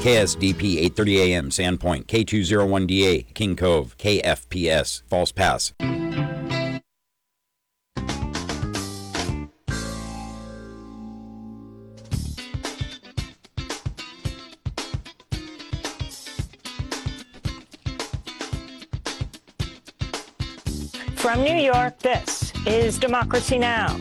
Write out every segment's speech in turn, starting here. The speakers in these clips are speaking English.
KSDP 8:30 a.m. Sandpoint, K201DA, King Cove, KFPS, False Pass. From New York, this is Democracy Now!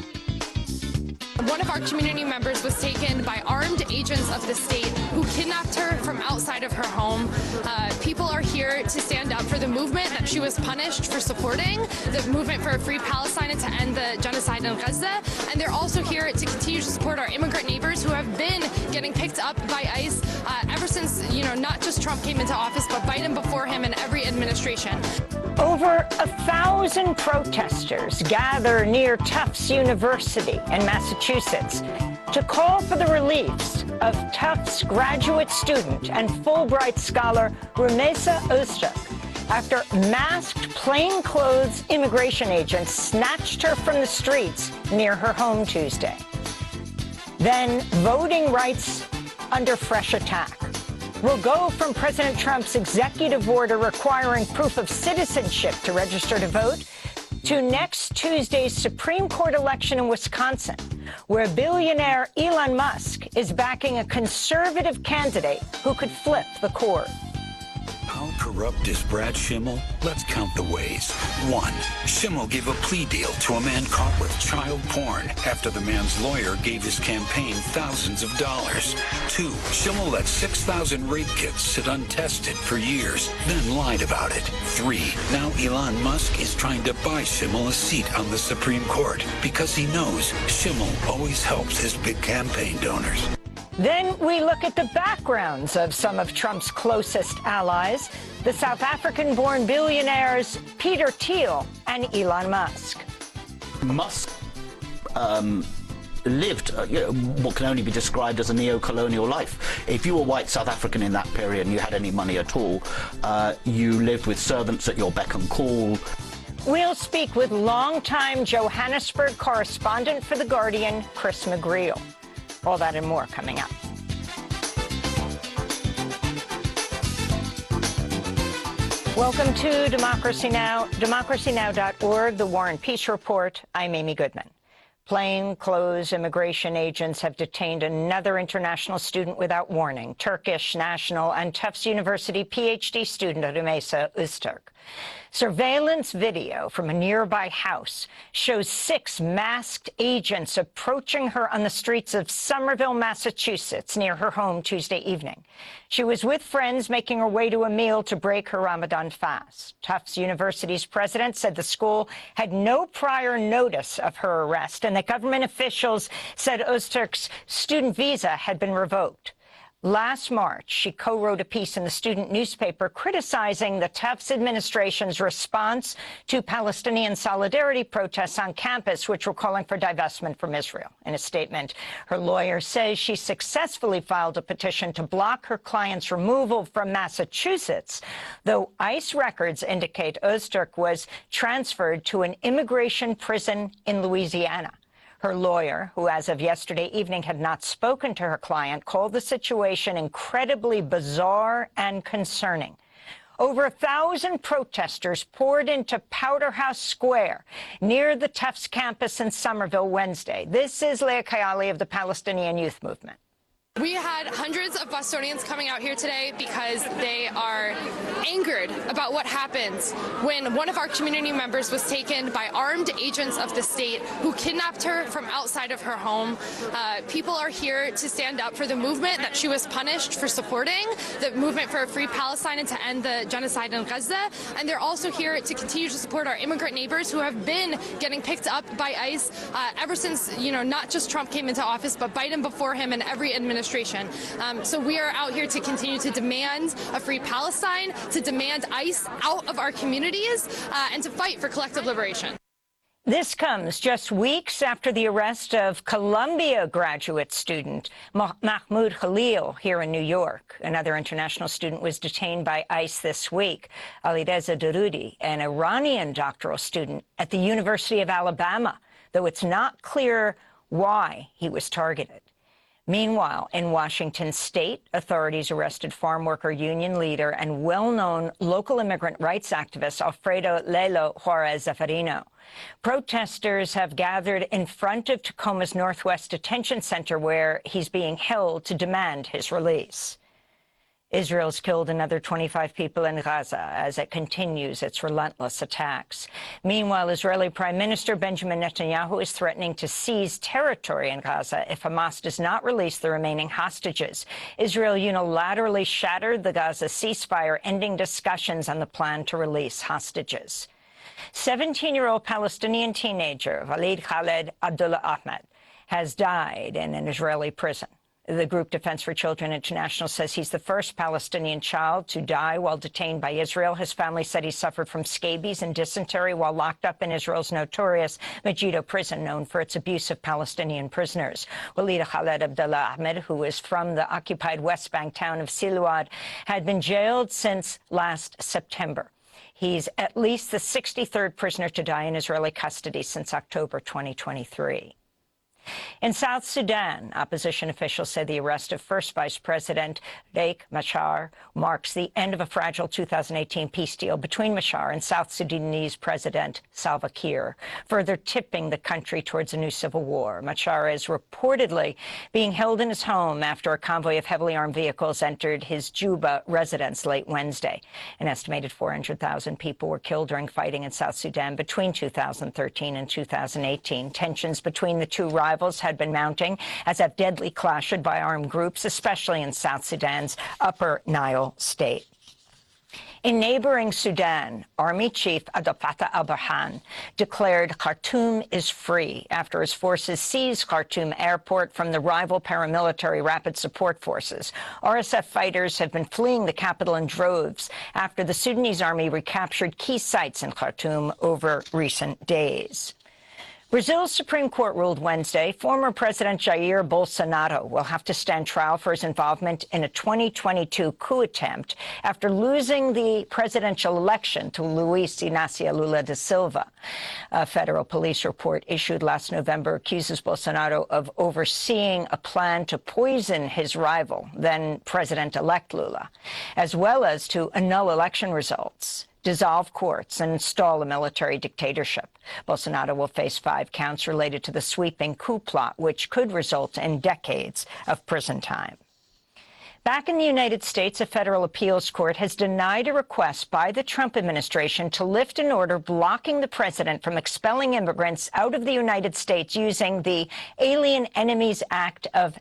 One of our community members was taken by armed agents of the state who kidnapped her from outside of her home. People are here to stand up for the movement that she was punished for supporting, the movement for a free Palestine and to end the genocide in Gaza. And they're also here to continue to support our immigrant neighbors who have been getting picked up by ICE ever since, not just Trump came into office, but Biden before him and every administration. Over 1,000 protesters gather near Tufts University in Massachusetts to call for the release of Tufts graduate student and Fulbright scholar Rumeysa Ozturk after masked plainclothes immigration agents snatched her from the streets near her home Tuesday. Then voting rights under fresh attack. We'll go from President Trump's executive order requiring proof of citizenship to register to vote to next Tuesday's Supreme Court election in Wisconsin, where billionaire Elon Musk is backing a conservative candidate who could flip the court. How corrupt is Brad Schimmel? Let's count the ways. 1. Schimmel gave a plea deal to a man caught with child porn after the man's lawyer gave his campaign thousands of dollars. 2. Schimmel let 6,000 rape kits sit untested for years, then lied about it. 3. Now Elon Musk is trying to buy Schimmel a seat on the Supreme Court because he knows Schimmel always helps his big campaign donors. Then we look at the backgrounds of some of Trump's closest allies, the South African-born billionaires Peter Thiel and Elon Musk. Musk lived what can only be described as a neo-colonial life. If you were white South African in that period and you had any money at all, you lived with servants at your beck and call. We'll speak with longtime Johannesburg correspondent for The Guardian, Chris McGreal. All that and more coming up. Welcome to Democracy Now!, democracynow.org, The War and Peace Report. I'm Amy Goodman. Plainclothes immigration agents have detained another international student without warning, Turkish national and Tufts University PhD student Rumeysa Ozturk. Surveillance video from a nearby house shows 6 masked agents approaching her on the streets of Somerville, Massachusetts, near her home Tuesday evening. She was with friends making her way to a meal to break her Ramadan fast. Tufts University's president said the school had no prior notice of her arrest and that government officials said Ozturk's student visa had been revoked. Last March, she co-wrote a piece in the student newspaper criticizing the Tufts administration's response to Palestinian solidarity protests on campus, which were calling for divestment from Israel. In a statement, her lawyer says she successfully filed a petition to block her client's removal from Massachusetts, though ICE records indicate Ozturk was transferred to an immigration prison in Louisiana. Her lawyer, who as of yesterday evening had not spoken to her client, called the situation incredibly bizarre and concerning. Over 1,000 protesters poured into Powder House Square near the Tufts campus in Somerville Wednesday. This is Leah Kayali of the Palestinian Youth Movement. We had hundreds of Bostonians coming out here today because they are angered about what happened when one of our community members was taken by armed agents of the state who kidnapped her from outside of her home. People are here to stand up for the movement that she was punished for supporting, the movement for a free Palestine and to end the genocide in Gaza. And they're also here to continue to support our immigrant neighbors who have been getting picked up by ICE ever since, not just Trump came into office, but Biden before him and every administration. So we are out here to continue to demand a free Palestine, to demand ICE out of our communities, and to fight for collective liberation. This comes just weeks after the arrest of Columbia graduate student Mahmoud Khalil here in New York. Another international student was detained by ICE this week. Alireza Daroudi, an Iranian doctoral student at the University of Alabama, though it's not clear why he was targeted. Meanwhile, in Washington state, authorities arrested farm worker union leader and well-known local immigrant rights activist Alfredo Lelo Juarez Zeferino. Protesters have gathered in front of Tacoma's Northwest Detention Center, where he's being held, to demand his release. Israel's killed another 25 people in Gaza as it continues its relentless attacks. Meanwhile, Israeli Prime Minister Benjamin Netanyahu is threatening to seize territory in Gaza if Hamas does not release the remaining hostages. Israel unilaterally shattered the Gaza ceasefire, ending discussions on the plan to release hostages. 17-year-old Palestinian teenager Walid Khaled Abdullah Ahmed has died in an Israeli prison. The group Defense for Children International says he's the first Palestinian child to die while detained by Israel. His family said he suffered from scabies and dysentery while locked up in Israel's notorious Megiddo prison, known for its abuse of Palestinian prisoners. Walid Khaled Abdullah Ahmed, who is from the occupied West Bank town of Siluad, had been jailed since last September. He's at least the 63rd prisoner to die in Israeli custody since October 2023. In South Sudan, opposition officials say the arrest of First Vice President Riek Machar marks the end of a fragile 2018 peace deal between Machar and South Sudanese President Salva Kiir, further tipping the country towards a new civil war. Machar is reportedly being held in his home after a convoy of heavily armed vehicles entered his Juba residence late Wednesday. An estimated 400,000 people were killed during fighting in South Sudan between 2013 and 2018. Tensions between the two rivals had been mounting, as have deadly clashes by armed groups, especially in South Sudan's Upper Nile state. In neighboring Sudan, Army Chief Abdel Fattah al-Burhan declared Khartoum is free after his forces seized Khartoum airport from the rival paramilitary Rapid Support Forces. RSF fighters have been fleeing the capital in droves after the Sudanese army recaptured key sites in Khartoum over recent days. Brazil's Supreme Court ruled Wednesday former President Jair Bolsonaro will have to stand trial for his involvement in a 2022 coup attempt after losing the presidential election to Luiz Inácio Lula da Silva. A federal police report issued last November accuses Bolsonaro of overseeing a plan to poison his rival, then President-elect Lula, as well as to annul election results, dissolve courts, and install a military dictatorship. Bolsonaro will face 5 counts related to the sweeping coup plot, which could result in decades of prison time. Back in the United States, a federal appeals court has denied a request by the Trump administration to lift an order blocking the president from expelling immigrants out of the United States using the Alien Enemies Act of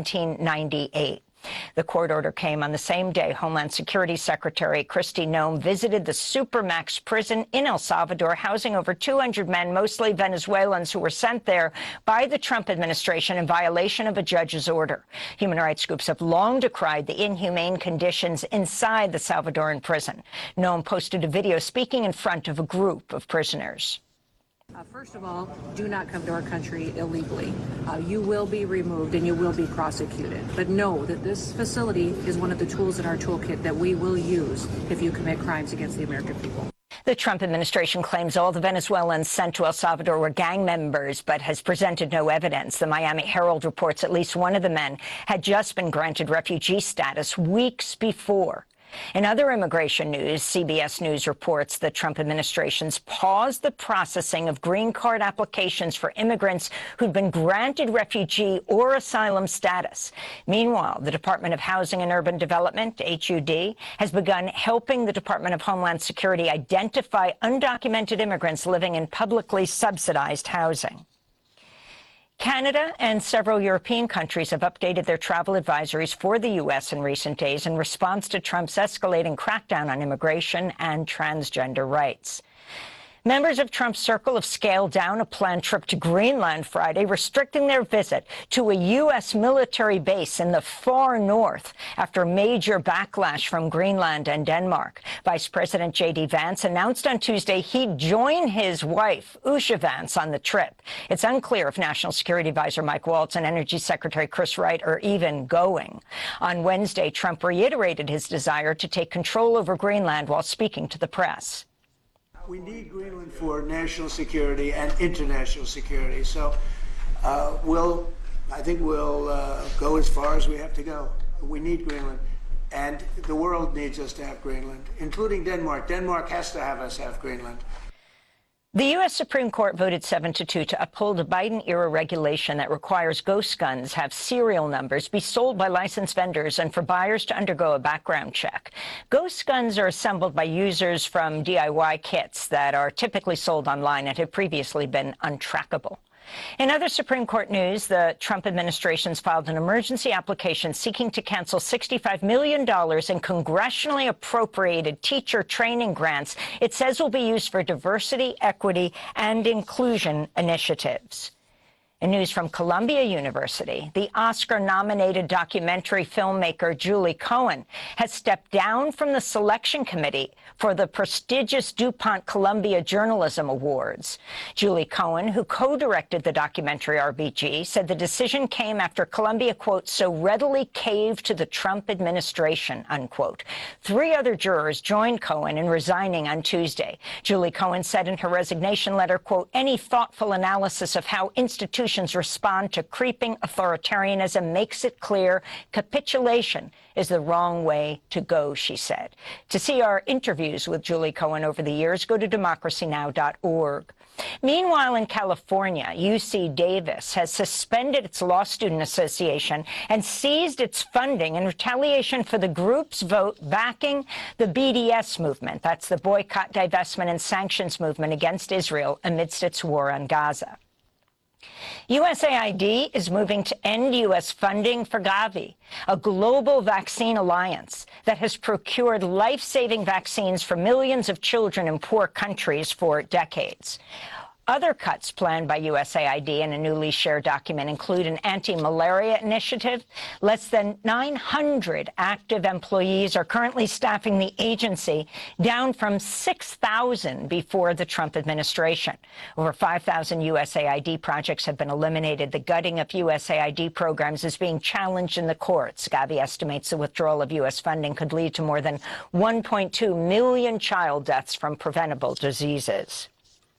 1798. The court order came on the same day Homeland Security Secretary Kristi Noem visited the Supermax prison in El Salvador, housing over 200 men, mostly Venezuelans, who were sent there by the Trump administration in violation of a judge's order. Human rights groups have long decried the inhumane conditions inside the Salvadoran prison. Noem posted a video speaking in front of a group of prisoners. First of all, do not come to our country illegally. You will be removed and you will be prosecuted. But know that this facility is one of the tools in our toolkit that we will use if you commit crimes against the American people. The Trump administration claims all the Venezuelans sent to El Salvador were gang members, but has presented no evidence. The Miami Herald reports at least one of the men had just been granted refugee status weeks before. In other immigration news, CBS News reports the Trump administration's paused the processing of green card applications for immigrants who'd been granted refugee or asylum status. Meanwhile, the Department of Housing and Urban Development, HUD, has begun helping the Department of Homeland Security identify undocumented immigrants living in publicly subsidized housing. Canada and several European countries have updated their travel advisories for the U.S. in recent days in response to Trump's escalating crackdown on immigration and transgender rights. Members of Trump's circle have scaled down a planned trip to Greenland Friday, restricting their visit to a U.S. military base in the far north after major backlash from Greenland and Denmark. Vice President J.D. Vance announced on Tuesday he'd join his wife, Usha Vance, on the trip. It's unclear if National Security Advisor Mike Waltz and Energy Secretary Chris Wright are even going. On Wednesday, Trump reiterated his desire to take control over Greenland while speaking to the press. We need Greenland for national security and international security. So we'll I think we'll go as far as we have to go. We need Greenland, and the world needs us to have Greenland, including Denmark. Denmark has to have us have Greenland. The U.S. Supreme Court voted 7-2 to uphold a Biden-era regulation that requires ghost guns have serial numbers, be sold by licensed vendors, and for buyers to undergo a background check. Ghost guns are assembled by users from DIY kits that are typically sold online and have previously been untrackable. In other Supreme Court news, the Trump administration's filed an emergency application seeking to cancel $65 million in congressionally appropriated teacher training grants it says will be used for diversity, equity, and inclusion initiatives. In news from Columbia University, the Oscar-nominated documentary filmmaker Julie Cohen has stepped down from the selection committee for the prestigious DuPont Columbia Journalism Awards. Julie Cohen, who co-directed the documentary RBG, said the decision came after Columbia, quote, so readily caved to the Trump administration, unquote. 3 other jurors joined Cohen in resigning on Tuesday. Julie Cohen said in her resignation letter, quote, any thoughtful analysis of how institutions respond to creeping authoritarianism makes it clear capitulation is the wrong way to go, she said. To see our interviews with Julie Cohen over the years, go to democracynow.org. Meanwhile, in California, UC Davis has suspended its Law Student Association and seized its funding in retaliation for the group's vote backing the BDS movement. That's the Boycott, Divestment, and Sanctions movement against Israel amidst its war on Gaza. USAID is moving to end U.S. funding for Gavi, a global vaccine alliance that has procured life-saving vaccines for millions of children in poor countries for decades. Other cuts planned by USAID in a newly shared document include an anti-malaria initiative. Less than 900 active employees are currently staffing the agency, down from 6,000 before the Trump administration. Over 5,000 USAID projects have been eliminated. The gutting of USAID programs is being challenged in the courts. Gavi estimates the withdrawal of U.S. funding could lead to more than 1.2 million child deaths from preventable diseases.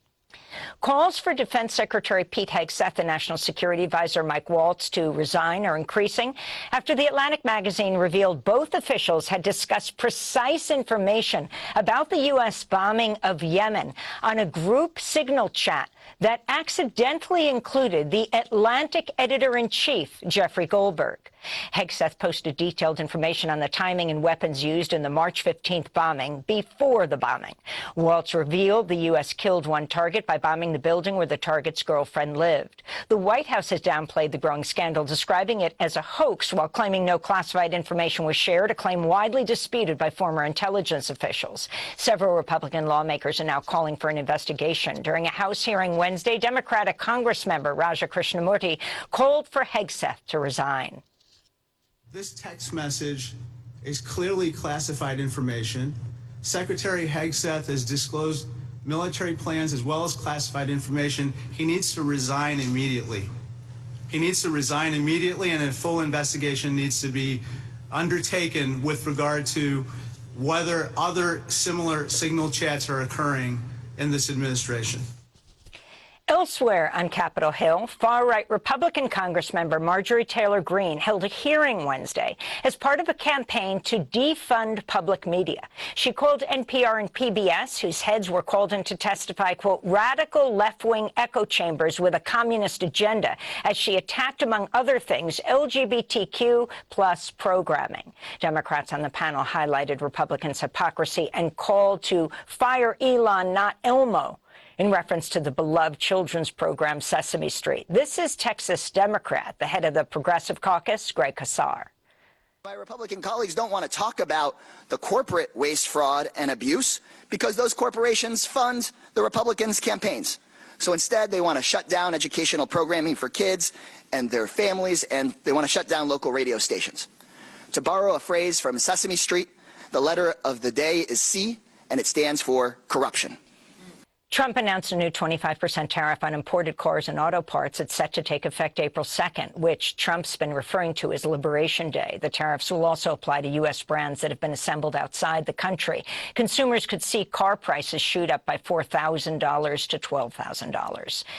Calls for Defense Secretary Pete Hegseth and National Security Advisor Mike Waltz to resign are increasing after The Atlantic magazine revealed both officials had discussed precise information about the U.S. bombing of Yemen on a group signal chat that accidentally included the Atlantic editor-in-chief, Jeffrey Goldberg. Hegseth posted detailed information on the timing and weapons used in the March 15th bombing before the bombing. Waltz revealed the U.S. killed one target by bombing the building where the target's girlfriend lived. The White House has downplayed the growing scandal, describing it as a hoax while claiming no classified information was shared, a claim widely disputed by former intelligence officials. Several Republican lawmakers are now calling for an investigation. During a House hearing Wednesday, Democratic Congressmember Raja Krishnamurti called for Hegseth to resign. This text message is clearly classified information. Secretary Hegseth has disclosed military plans as well as classified information. He needs to resign immediately. He needs to resign immediately, and a full investigation needs to be undertaken with regard to whether other similar signal chats are occurring in this administration. Elsewhere on Capitol Hill, far-right Republican Congressmember Marjorie Taylor Greene held a hearing Wednesday as part of a campaign to defund public media. She called NPR and PBS, whose heads were called in to testify, quote, radical left-wing echo chambers with a communist agenda, as she attacked, among other things, LGBTQ plus programming. Democrats on the panel highlighted Republicans' hypocrisy and called to fire Elon, not Elmo, in reference to the beloved children's program Sesame Street. This is Texas Democrat, the head of the Progressive Caucus, Greg Casar. My Republican colleagues don't want to talk about the corporate waste, fraud, and abuse because those corporations fund the Republicans' campaigns. So instead, they want to shut down educational programming for kids and their families, and they want to shut down local radio stations. To borrow a phrase from Sesame Street, the letter of the day is C, and it stands for corruption. Trump announced a new 25% tariff on imported cars and auto parts. It's set to take effect April 2nd, which Trump's been referring to as Liberation Day. The tariffs will also apply to U.S. brands that have been assembled outside the country. Consumers could see car prices shoot up by $4,000 to $12,000.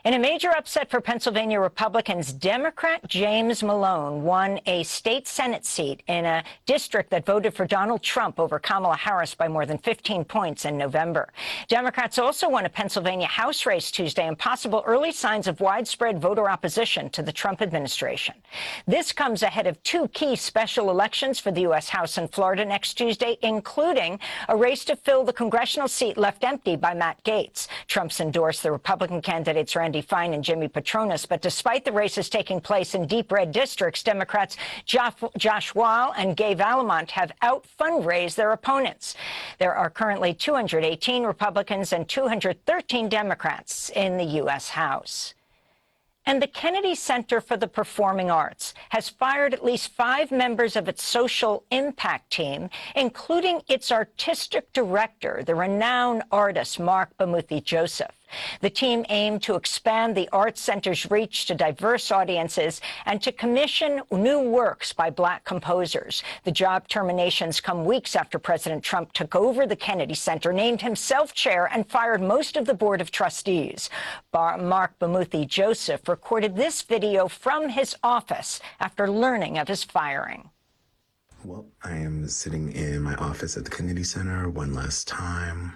In a major upset for Pennsylvania Republicans, Democrat James Malone won a state Senate seat in a district that voted for Donald Trump over Kamala Harris by more than 15 points in November. Democrats also won a Pennsylvania House race Tuesday and possible early signs of widespread voter opposition to the Trump administration. This comes ahead of two key special elections for the U.S. House in Florida next Tuesday, including a race to fill the congressional seat left empty by Matt Gaetz. Trump's endorsed the Republican candidates Randy Fine and Jimmy Patronis, but despite the races taking place in deep red districts, Democrats Josh Weil and Gay Vallimont have out-fundraised their opponents. There are currently 218 Republicans and 213 Democrats in the U.S. House. And the Kennedy Center for the Performing Arts has fired at least 5 members of its social impact team, including its artistic director, the renowned artist Mark Bamuthi Joseph. The team aimed to expand the Arts Center's reach to diverse audiences and to commission new works by Black composers. The job terminations come weeks after President Trump took over the Kennedy Center, named himself chair, and fired most of the board of trustees. Mark Bamuthi Joseph recorded this video from his office after learning of his firing. Well, I am sitting in my office at the Kennedy Center one last time.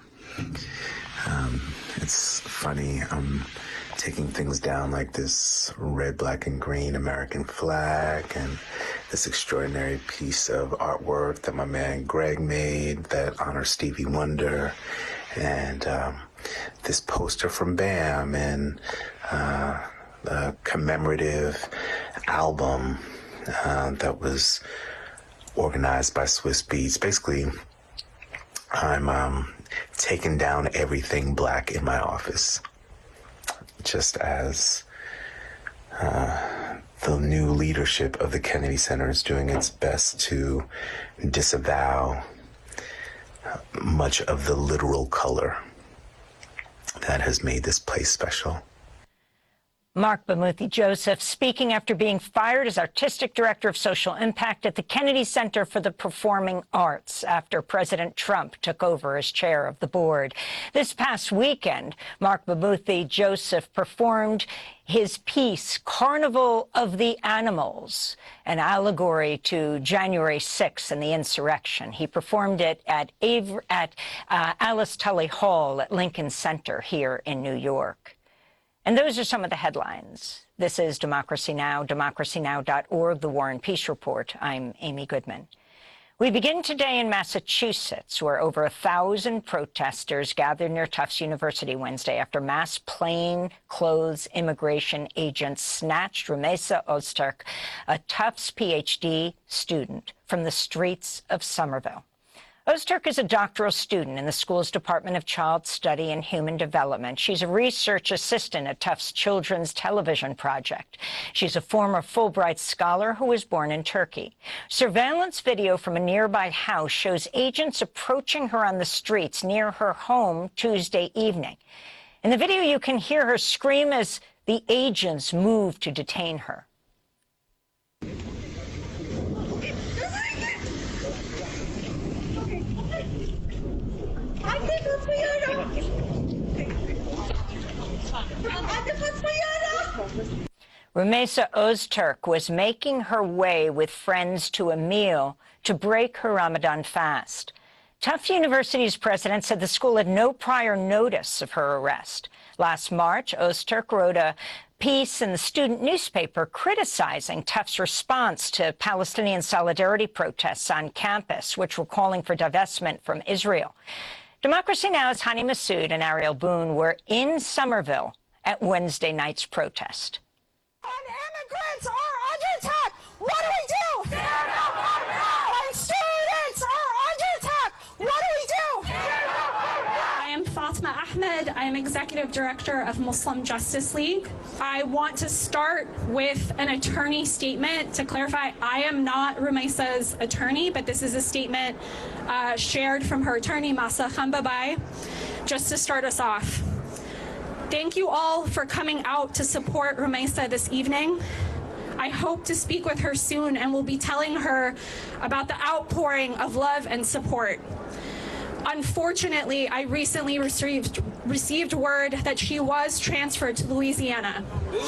It's funny, I'm taking things down like this red, black, and green American flag and this extraordinary piece of artwork that my man Greg made that honors Stevie Wonder, and this poster from BAM, and a commemorative album that was organized by Swiss Beats. Basically, I'm taking down everything Black in my office, just as the new leadership of the Kennedy Center is doing its best to disavow much of the literal color that has made this place special. Mark Bamuthi Joseph speaking after being fired as artistic director of social impact at the Kennedy Center for the Performing Arts after President Trump took over as chair of the board. This past weekend, Mark Bamuthi Joseph performed his piece, Carnival of the Animals, an allegory to January 6th and the insurrection. He performed it at Alice Tully Hall at Lincoln Center here in New York. And those are some of the headlines. This is Democracy Now!, democracynow.org, The War and Peace Report. I'm Amy Goodman. We begin today in Massachusetts, where over 1,000 protesters gathered near Tufts University Wednesday after mass plainclothes immigration agents snatched Rumeysa Ozturk, a Tufts PhD student, from the streets of Somerville. Ozturk is a doctoral student in the school's Department of Child Study and Human Development. She's a research assistant at Tufts Children's Television Project. She's a former Fulbright scholar who was born in Turkey. Surveillance video from a nearby house shows agents approaching her on the streets near her home Tuesday evening. In the video, you can hear her scream as the agents move to detain her. Rumeysa Ozturk was making her way with friends to a meal to break her Ramadan fast. Tufts University's president said the school had no prior notice of her arrest. Last March, Ozturk wrote a piece in the student newspaper criticizing Tufts' response to Palestinian solidarity protests on campus, which were calling for divestment from Israel. Democracy Now!'s Hani Massoud and Ariel Boone were in Somerville at Wednesday night's protest. And immigrants are under attack. What do we do? And students are under attack. What do we do? I am Fatma Ahmed. I am Executive Director of Muslim Justice League. I want to start with an attorney statement to clarify. I am not Rumeysa's attorney, but this is a statement shared from her attorney, Masa Khambabai. Just to start us off. Thank you all for coming out to support Rumeysa this evening. I hope to speak with her soon and will be telling her about the outpouring of love and support. Unfortunately, I recently received word that she was transferred to Louisiana.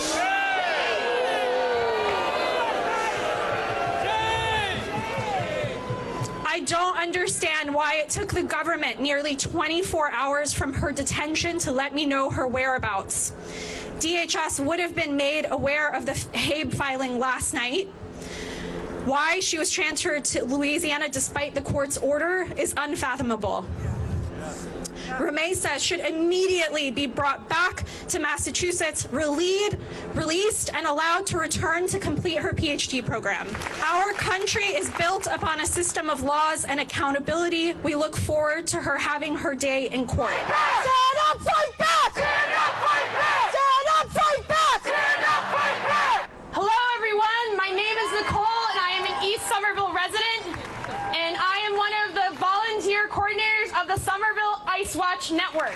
I don't understand why it took the government nearly 24 hours from her detention to let me know her whereabouts. DHS would have been made aware of the Hague filing last night. Why she was transferred to Louisiana despite the court's order is unfathomable. Rumeysa should immediately be brought back to Massachusetts, released, and allowed to return to complete her PhD program. Our country is built upon a system of laws and accountability. We look forward to her having her day in court. Stand up, fight back! Stand up, fight back! Stand up, fight back! Stand up, fight back! Hello, everyone. My name is Nicole, and I am an East Somerville resident, and I am one of the volunteer coordinators of the Somerville Ice Watch Network.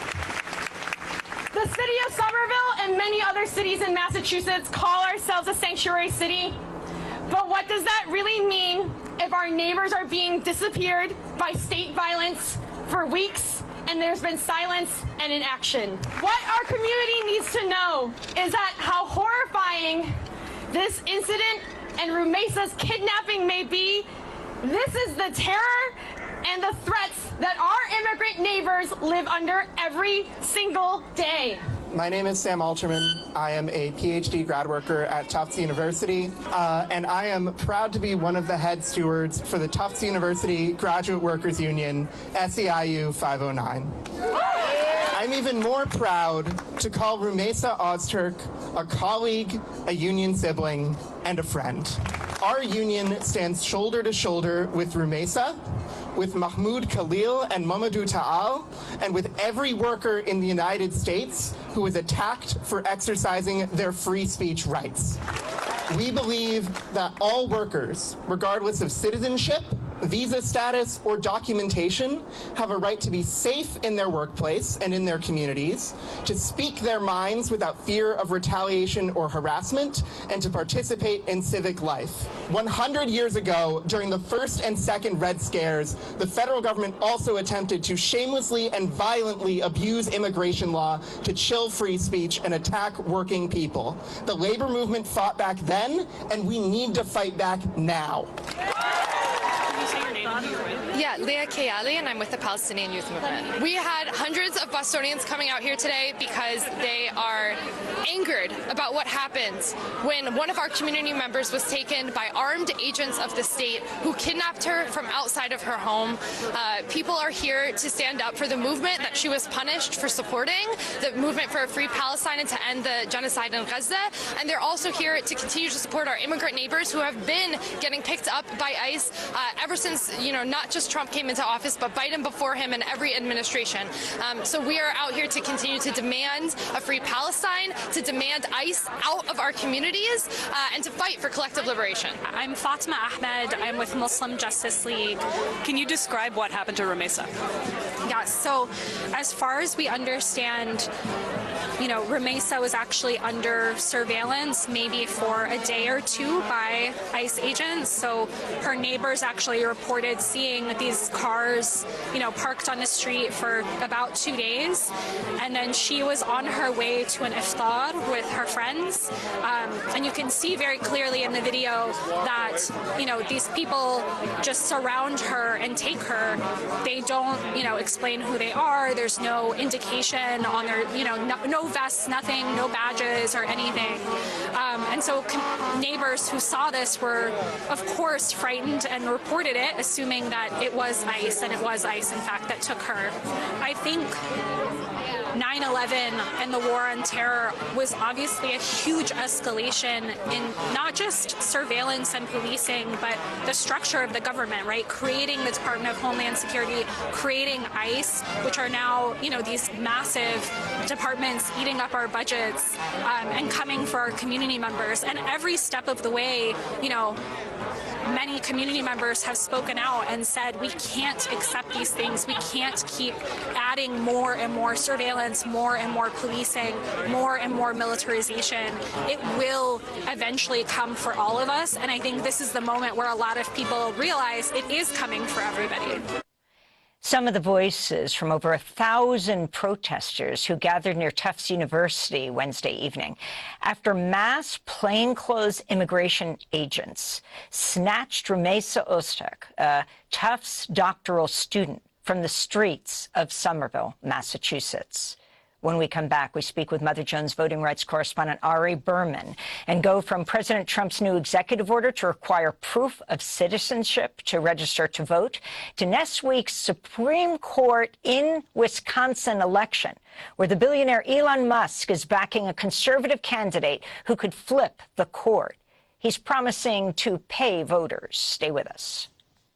The city of Somerville and many other cities in Massachusetts call ourselves a sanctuary city, but what does that really mean if our neighbors are being disappeared by state violence for weeks and there's been silence and inaction? What our community needs to know is that how horrifying this incident and Rumeysa's kidnapping may be, this is the terror and the threats that our immigrant neighbors live under every single day. My name is Sam Alterman. I am a PhD grad worker at Tufts University, and I am proud to be one of the head stewards for the Tufts University Graduate Workers Union, SEIU 509. I'm even more proud to call Rumeysa Ozturk a colleague, a union sibling, and a friend. Our union stands shoulder to shoulder with Rumeysa, with Mahmoud Khalil and Mamadou Ta'al, and with every worker in the United States who was attacked for exercising their free speech rights. We believe that all workers, regardless of citizenship, visa status, or documentation, have a right to be safe in their workplace and in their communities, to speak their minds without fear of retaliation or harassment, and to participate in civic life. 100 years ago, during the first and second Red Scares, the federal government also attempted to shamelessly and violently abuse immigration law to chill free speech and attack working people. The labor movement fought back then, and we need to fight back now. Yeah, Leah Kayali, and I'm with the Palestinian Youth Movement. We had hundreds of Bostonians coming out here today because they are angered about what happens when one of our community members was taken by armed agents of the state who kidnapped her from outside of her home. People are here to stand up for the movement that she was punished for supporting, the movement for a free Palestine and to end the genocide in Gaza. And they're also here to continue to support our immigrant neighbors who have been getting picked up by ICE ever since, not just Trump came into office, but Biden before him and every administration. So we are out here to continue to demand a free Palestine, to demand ICE out of our communities, and to fight for collective liberation. I'm Fatma Ahmed. I'm with Muslim Justice League. Can you describe what happened to Rumeysa? Yeah, so as far as we understand, Rumeysa was actually under surveillance maybe for a day or two by ICE agents. So her neighbors actually reported seeing these cars, parked on the street for about 2 days. And then she was on her way to an iftar with her friends. And you can see very clearly in the video that, these people just surround her and take her. They don't, explain who they are. There's no indication on their, no vests, nothing, no badges or anything. And so neighbors who saw this were, of course, frightened and reported it, assuming that it was ICE, and it was ICE, in fact, that took her. I think 9/11 and the war on terror was obviously a huge escalation in not just surveillance and policing, but the structure of the government, right? Creating the Department of Homeland Security, creating ICE, which are now, these massive departments eating up our budgets and coming for our community members. And every step of the way, many community members have spoken out and said, we can't accept these things. We can't keep adding more and more surveillance, more and more policing, more and more militarization. It will eventually come for all of us. And I think this is the moment where a lot of people realize it is coming for everybody. Some of the voices from over 1,000 protesters who gathered near Tufts University Wednesday evening after mass plainclothes immigration agents snatched Rumeysa Ozturk, a Tufts doctoral student, from the streets of Somerville, Massachusetts. When we come back, we speak with Mother Jones voting rights correspondent Ari Berman and go from President Trump's new executive order to require proof of citizenship to register to vote to next week's Supreme Court in Wisconsin election, where the billionaire Elon Musk is backing a conservative candidate who could flip the court. He's promising to pay voters. Stay with us.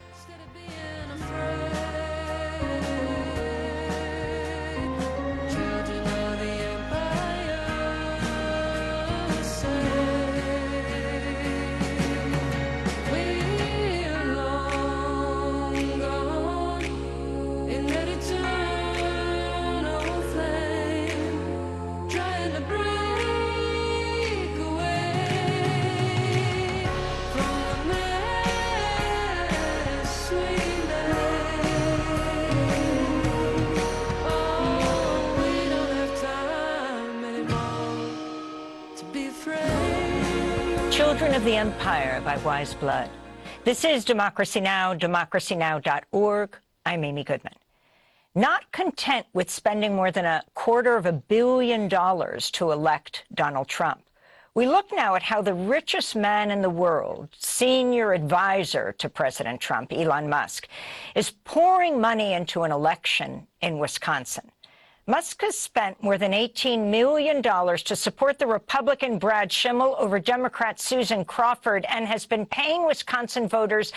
Children of the Empire by Wise Blood. This is Democracy Now!, democracynow.org. I'm Amy Goodman. Not content with spending more than $250 million to elect Donald Trump, we look now at how the richest man in the world, senior advisor to President Trump, Elon Musk, is pouring money into an election in Wisconsin. Musk has spent more than $18 million to support the Republican Brad Schimmel over Democrat Susan Crawford and has been paying Wisconsin voters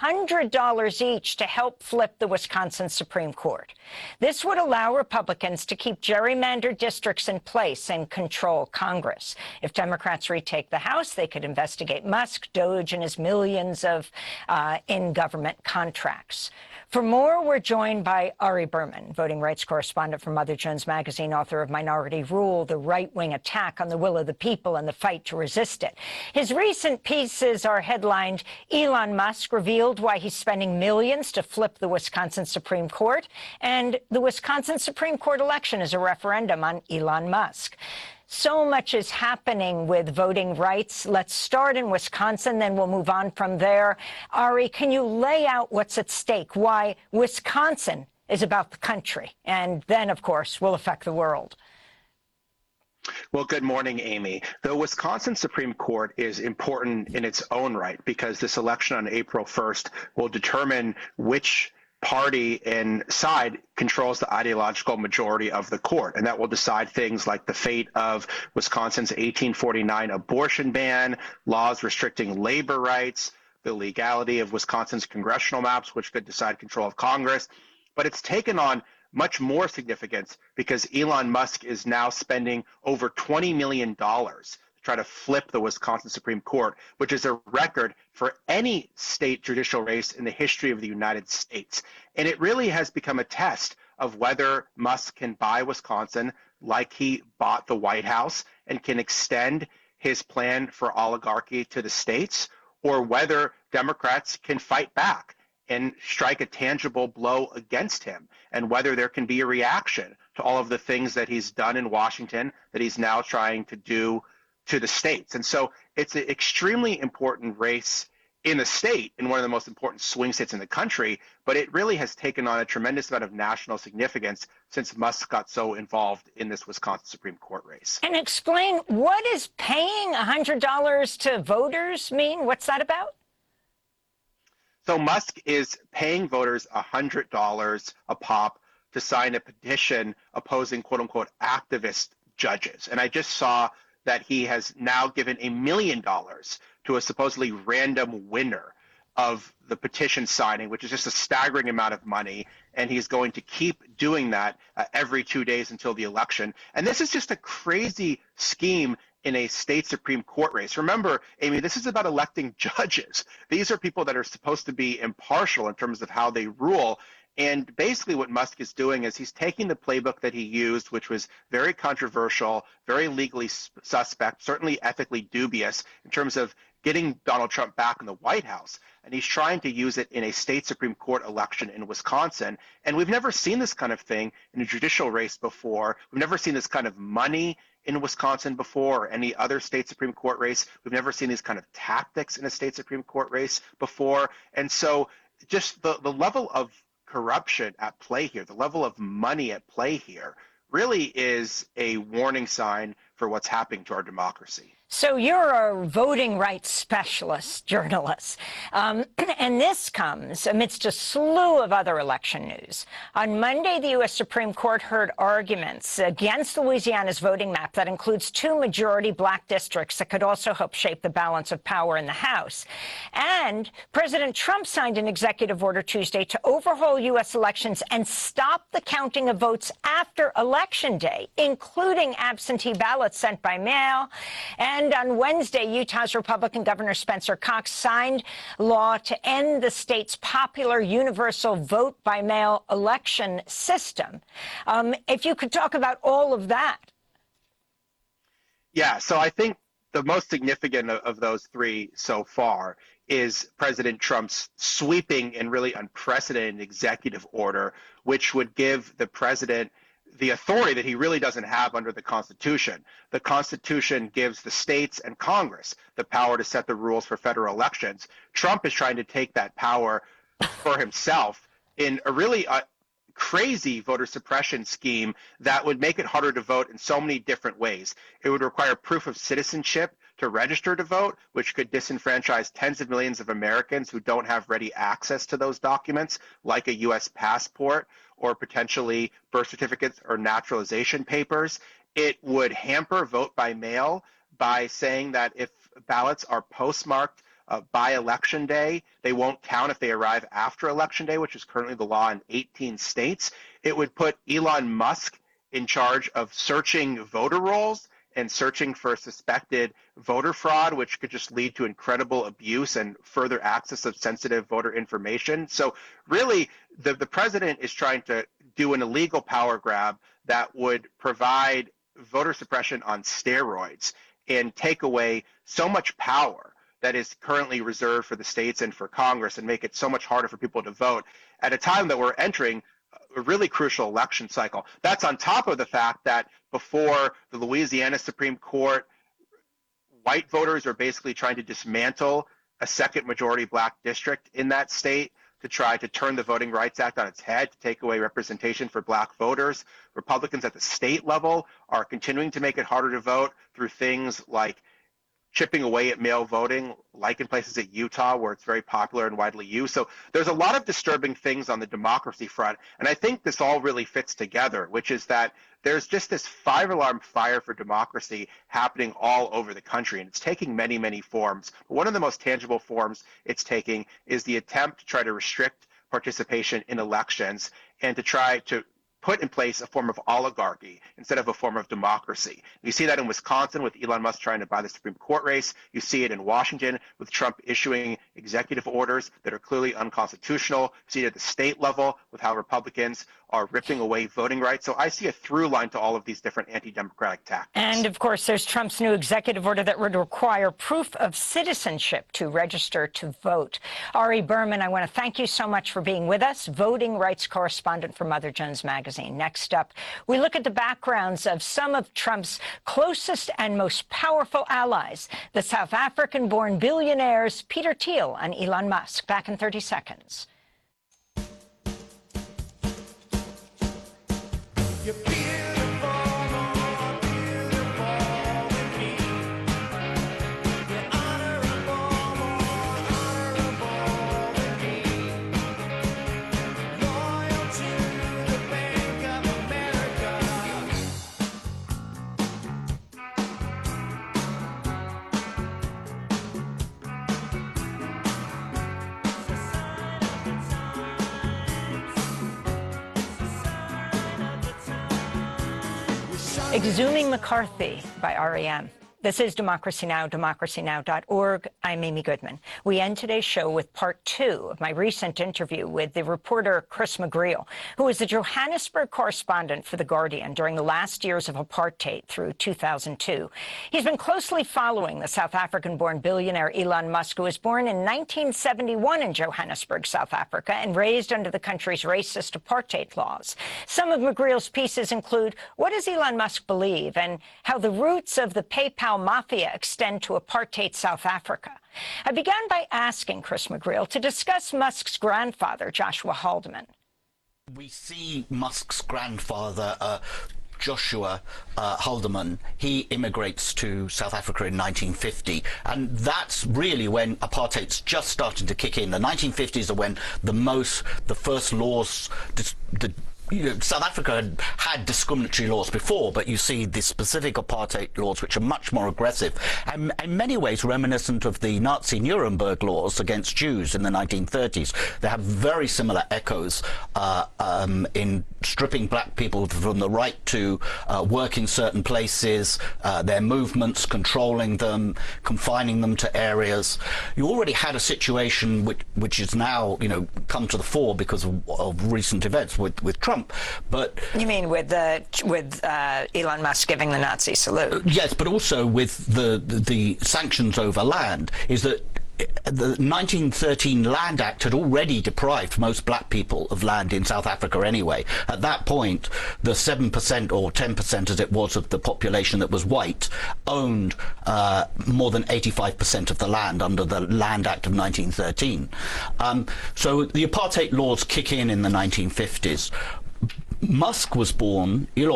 $100 each to help flip the Wisconsin Supreme Court. This would allow Republicans to keep gerrymandered districts in place and control Congress. If Democrats retake the House, they could investigate Musk, DOJ, and his millions of in-government contracts. For more, we're joined by Ari Berman, voting rights correspondent for Mother Jones Magazine, author of Minority Rule, The Right-Wing Attack on the Will of the People and the Fight to Resist It. His recent pieces are headlined, Elon Musk Revealed Why He's Spending Millions to Flip the Wisconsin Supreme Court, and The Wisconsin Supreme Court Election is a Referendum on Elon Musk. So much is happening with voting rights. Let's start in Wisconsin, then we'll move on from there. Ari, can you lay out what's at stake, why Wisconsin is about the country, and then, of course, will affect the world? Well, good morning, Amy. The Wisconsin Supreme Court is important in its own right because this election on April 1st will determine which party and side controls the ideological majority of the court, and that will decide things like the fate of Wisconsin's 1849 abortion ban, laws restricting labor rights, the legality of Wisconsin's congressional maps, which could decide control of Congress. But it's taken on much more significance because Elon Musk is now spending over $20 million to try to flip the Wisconsin Supreme Court, which is a record for any state judicial race in the history of the United States. And it really has become a test of whether Musk can buy Wisconsin like he bought the White House and can extend his plan for oligarchy to the states, or whether Democrats can fight back and strike a tangible blow against him, and whether there can be a reaction to all of the things that he's done in Washington that he's now trying to do to the states. And so it's an extremely important race in the state, in one of the most important swing states in the country, but it really has taken on a tremendous amount of national significance since Musk got so involved in this Wisconsin Supreme Court race. And explain, what does paying $100 to voters mean? What's that about? So Musk is paying voters $100 a pop to sign a petition opposing quote-unquote activist judges. And I just saw that he has now given $1 million to a supposedly random winner of the petition signing, which is just a staggering amount of money. And he's going to keep doing that every 2 days until the election. And this is just a crazy scheme in a state Supreme Court race. Remember, Amy, this is about electing judges. These are people that are supposed to be impartial in terms of how they rule. And basically what Musk is doing is he's taking the playbook that he used, which was very controversial, very legally suspect, certainly ethically dubious in terms of getting Donald Trump back in the White House. And he's trying to use it in a state Supreme Court election in Wisconsin. And we've never seen this kind of thing in a judicial race before. We've never seen this kind of money in Wisconsin before, or any other state Supreme Court race. We've never seen these kind of tactics in a state Supreme Court race before. And so just the level of corruption at play here, the level of money at play here, really is a warning sign for what's happening to our democracy. So you're a voting rights specialist journalist, and this comes amidst a slew of other election news. On Monday, the U.S. Supreme Court heard arguments against Louisiana's voting map that includes 2 majority black districts that could also help shape the balance of power in the House. And President Trump signed an executive order Tuesday to overhaul U.S. elections and stop the counting of votes after Election Day, including absentee ballots sent by mail. And on Wednesday, Utah's Republican Governor Spencer Cox signed law to end the state's popular universal vote-by-mail election system. If you could talk about all of that. Yeah, so I think the most significant of those three so far is President Trump's sweeping and really unprecedented executive order, which would give the president the authority that he really doesn't have under the Constitution. The Constitution gives the states and Congress the power to set the rules for federal elections. Trump is trying to take that power for himself in a really crazy voter suppression scheme that would make it harder to vote in so many different ways. It would require proof of citizenship to register to vote, which could disenfranchise tens of millions of Americans who don't have ready access to those documents, like a U.S. passport or potentially birth certificates or naturalization papers. It would hamper vote by mail by saying that if ballots are postmarked by Election Day, they won't count if they arrive after Election Day, which is currently the law in 18 states. It would put Elon Musk in charge of searching voter rolls and searching for suspected voter fraud, which could just lead to incredible abuse and further access of sensitive voter information. So really, the president is trying to do an illegal power grab that would provide voter suppression on steroids and take away so much power that is currently reserved for the states and for Congress and make it so much harder for people to vote at a time that we're entering a really crucial election cycle. That's on top of the fact that before the Louisiana Supreme Court, white voters are basically trying to dismantle a second majority black district in that state to try to turn the Voting Rights Act on its head, to take away representation for black voters. Republicans at the state level are continuing to make it harder to vote through things like chipping away at mail voting, like in places at Utah where it's very popular and widely used. So there's a lot of disturbing things on the democracy front. And I think this all really fits together, which is that there's just this five-alarm fire for democracy happening all over the country. And it's taking many, many forms. But one of the most tangible forms it's taking is the attempt to try to restrict participation in elections and to try to put in place a form of oligarchy instead of a form of democracy. You see that in Wisconsin with Elon Musk trying to buy the Supreme Court race. You see it in Washington with Trump issuing executive orders that are clearly unconstitutional. You see it at the state level with how Republicans are ripping away voting rights. So I see a through line to all of these different anti-democratic tactics. And, of course, there's Trump's new executive order that would require proof of citizenship to register to vote. Ari Berman, I want to thank you so much for being with us, voting rights correspondent for Mother Jones Magazine. Next up, we look at the backgrounds of some of Trump's closest and most powerful allies, the South African-born billionaires Peter Thiel and Elon Musk. Back in 30 seconds. Exhuming McCarthy by R.E.M. This is Democracy Now!, democracynow.org. I'm Amy Goodman. We end today's show with part 2 of my recent interview with the reporter Chris McGreal, who was the Johannesburg correspondent for The Guardian during the last years of apartheid through 2002. He's been closely following the South African-born billionaire Elon Musk, who was born in 1971 in Johannesburg, South Africa, and raised under the country's racist apartheid laws. Some of McGreal's pieces include what does Elon Musk believe and how the roots of the PayPal mafia extend to apartheid South Africa. I began by asking Chris McGreal to discuss Musk's grandfather, Joshua Haldeman. We see Musk's grandfather, Joshua Haldeman. He immigrates to South Africa in 1950, and that's really when apartheid's just starting to kick in. The 1950s are when the first laws, South Africa had discriminatory laws before, but you see the specific apartheid laws, which are much more aggressive, and in many ways reminiscent of the Nazi Nuremberg laws against Jews in the 1930s. They have very similar echoes in stripping black people from the right to work in certain places, their movements, controlling them, confining them to areas. You already had a situation which is now, come to the fore because of recent events with Trump. But you mean with Elon Musk giving the Nazi salute? Yes, but also with the sanctions over land, is that the 1913 Land Act had already deprived most black people of land in South Africa anyway. At that point, the 7% or 10% as it was of the population that was white owned more than 85% of the land under the Land Act of 1913. So the apartheid laws kick in the 1950s. Elon Musk was born in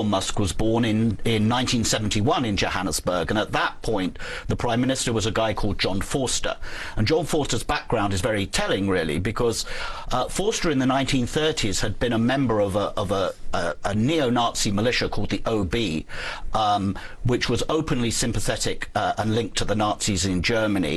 1971 in Johannesburg, and at that point the Prime Minister was a guy called John Vorster. And John Vorster's background is very telling, really, because Vorster in the 1930s had been a member of a neo-Nazi militia called the OB, which was openly sympathetic and linked to the Nazis in Germany.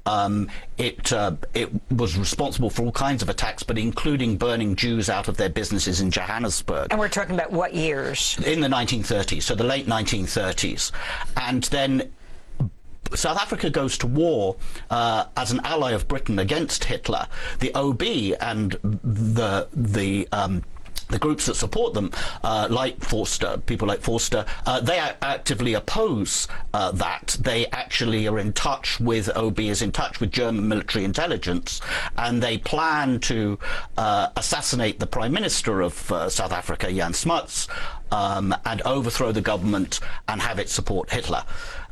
It was responsible for all kinds of attacks, but including burning Jews out of their businesses in Johannesburg. And we're talking about what years? In the 1930s, so the late 1930s. And then South Africa goes to war as an ally of Britain against Hitler. The OB and the groups that support them, like Vorster, people like Vorster, they actively oppose that. They actually are in touch with, OB is in touch with German military intelligence, and they plan to assassinate the Prime Minister of South Africa, Jan Smuts, and overthrow the government and have it support Hitler.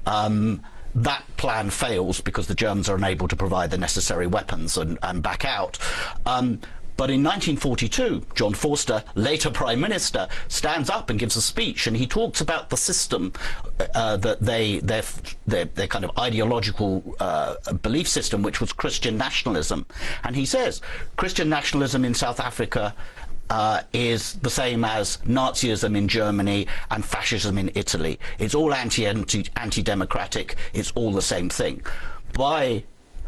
That plan fails because the Germans are unable to provide the necessary weapons and back out. But in 1942, John Vorster, later Prime Minister, stands up and gives a speech, and he talks about the system that their kind of ideological belief system, which was Christian nationalism. And he says, Christian nationalism in South Africa is the same as Nazism in Germany and fascism in Italy. It's all anti-democratic. It's all the same thing. By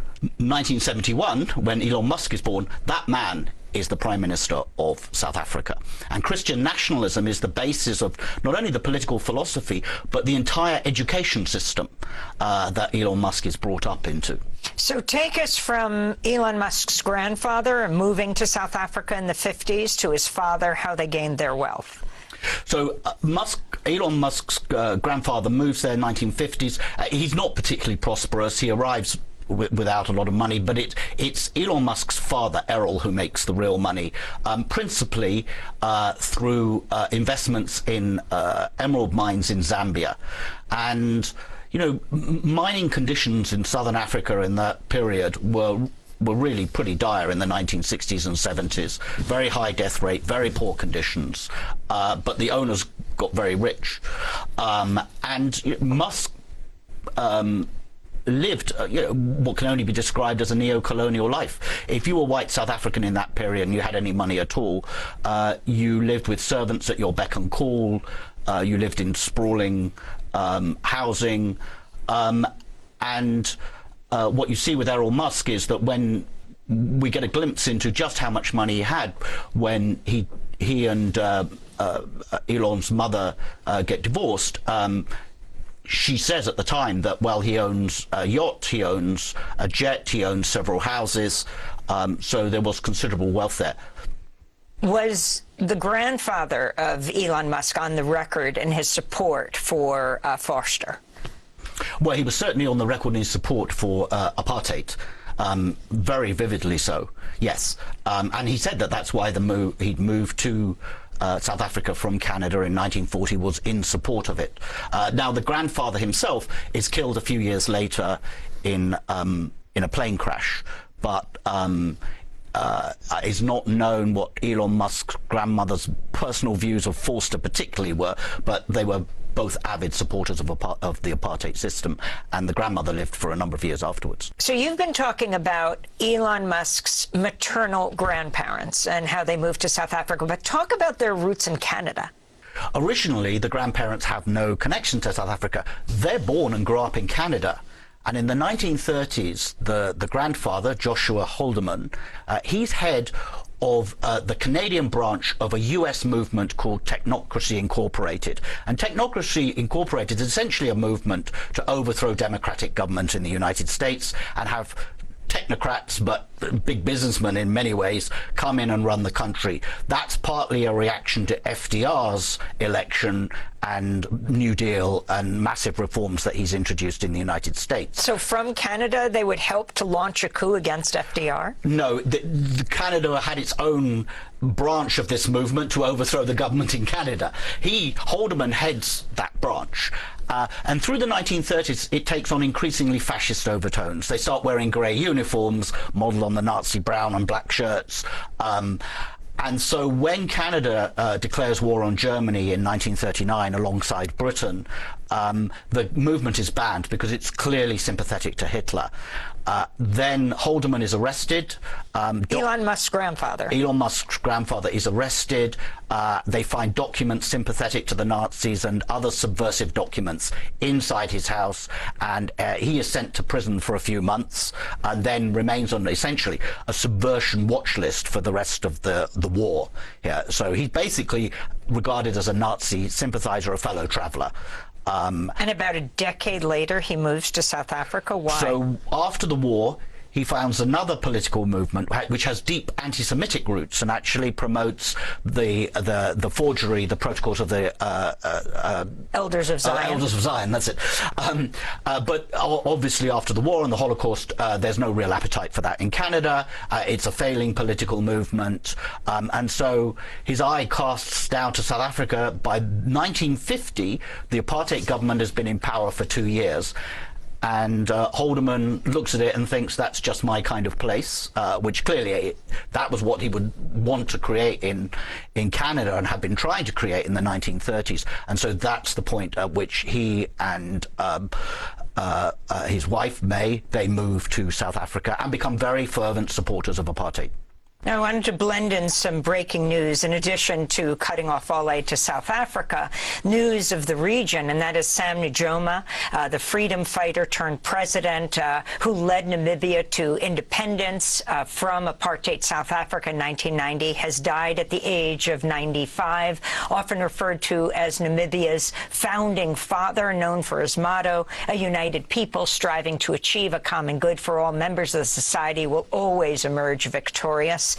1971, when Elon Musk is born, that man is the Prime Minister of South Africa. And Christian nationalism is the basis of not only the political philosophy, but the entire education system that Elon Musk is brought up into. So take us from Elon Musk's grandfather moving to South Africa in the 50s to his father, how they gained their wealth. So Elon Musk's grandfather moves there in the 1950s. He's not particularly prosperous. He arrives without a lot of money, but it's Elon Musk's father, Errol, who makes the real money, principally through investments in emerald mines in Zambia. And mining conditions in southern Africa in that period were really pretty dire in the 1960s and 70s. Very high death rate, very poor conditions, but the owners got very rich. And Musk lived what can only be described as a neo-colonial life. If you were white South African in that period and you had any money at all, you lived with servants at your beck and call, you lived in sprawling housing, and what you see with Errol Musk is that when we get a glimpse into just how much money he had when he and Elon's mother get divorced, she says at the time that, well, he owns a yacht, he owns a jet, he owns several houses, so there was considerable wealth there. Was the grandfather of Elon Musk on the record in his support for Forster? Well, he was certainly on the record in his support for apartheid, very vividly so, yes. And he said that that's why he'd moved to South Africa from Canada in 1940, was in support of it. Now, the grandfather himself is killed a few years later in a plane crash, but is not known what Elon Musk's grandmother's personal views of Forster particularly were, but they were both avid supporters of the apartheid system, and the grandmother lived for a number of years afterwards. So you've been talking about Elon Musk's maternal grandparents and how they moved to South Africa, but talk about their roots in Canada. Originally, the grandparents have no connection to South Africa. They're born and grew up in Canada. And in the 1930s, the grandfather, Joshua Haldeman, he's head of the Canadian branch of a US movement called Technocracy Incorporated. And Technocracy Incorporated is essentially a movement to overthrow democratic government in the United States and have technocrats, but big businessmen in many ways, come in and run the country. That's partly a reaction to FDR's election and New Deal and massive reforms that he's introduced in the United States. So from Canada, they would help to launch a coup against FDR? No, Canada had its own branch of this movement to overthrow the government in Canada. Haldeman heads that branch. And through the 1930s, it takes on increasingly fascist overtones. They start wearing grey uniforms, modelled on the Nazi brown and black shirts. And so when Canada declares war on Germany in 1939 alongside Britain, the movement is banned because it's clearly sympathetic to Hitler. Then Haldeman is arrested. Elon Musk's grandfather. Elon Musk's grandfather is arrested. They find documents sympathetic to the Nazis and other subversive documents inside his house, and he is sent to prison for a few months and then remains on essentially a subversion watch list for the rest of the war. Yeah, so he's basically regarded as a Nazi sympathizer, a fellow traveler. And about a decade later, he moves to South Africa. Why? So after the war, he founds another political movement which has deep anti-Semitic roots and actually promotes the forgery, the protocols of the Elders of Zion. Elders of Zion, that's it. But obviously after the war and the Holocaust, there's no real appetite for that in Canada. It's a failing political movement. And so his eye casts down to South Africa. By 1950, the apartheid government has been in power for 2 years. And Haldeman looks at it and thinks that's just my kind of place, which clearly that was what he would want to create in Canada and had been trying to create in the 1930s. And so that's the point at which he and his wife, May, they move to South Africa and become very fervent supporters of apartheid. Now, I wanted to blend in some breaking news in addition to cutting off all aid to South Africa, news of the region, and that is Sam Nujoma, the freedom fighter turned president who led Namibia to independence from apartheid South Africa in 1990, has died at the age of 95, often referred to as Namibia's founding father, known for his motto, a united people striving to achieve a common good for all members of the society will always emerge victorious.